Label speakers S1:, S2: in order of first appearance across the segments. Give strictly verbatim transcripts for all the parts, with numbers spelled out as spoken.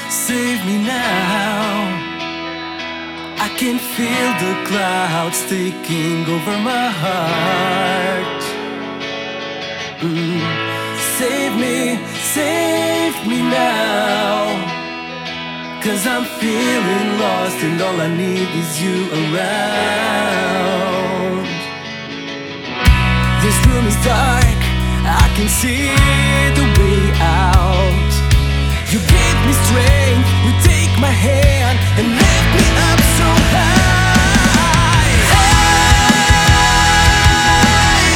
S1: save me now. I can feel the clouds taking over my heart. mm. Save me, save me now, 'cause I'm feeling lost and all I need is you around. This room is dark, I can see the way out. You give me strength, you take my hand and lift me up so high. Hey,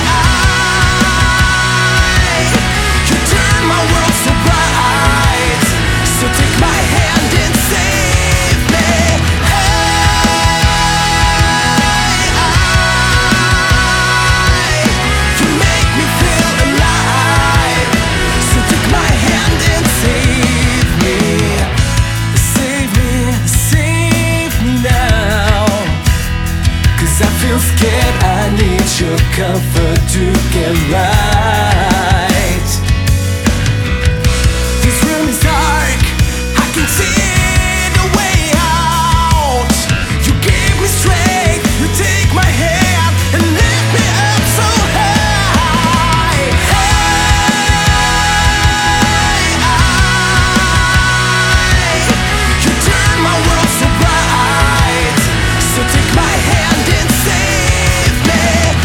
S1: I, you turn my world so bright, so take my hand and save me. Hey, I, you make me feel alive, so take my hand and save me. Save me, save me now, 'cause I feel scared, I need your comfort to get right. This room is dark, I can see the way out. You give me strength, you take my hand and lift me up so high. Hey, I, you turn my world so bright, so take my hand and save me.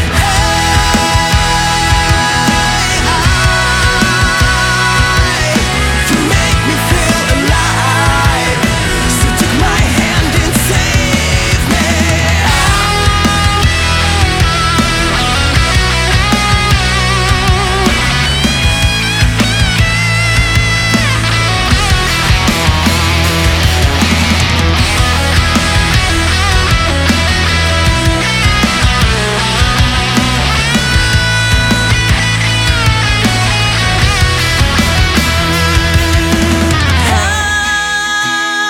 S1: Hey, I, you make me feel alive, so take my hand and save me.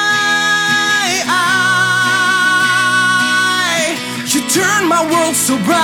S1: Hey, I, you turn my world so bright.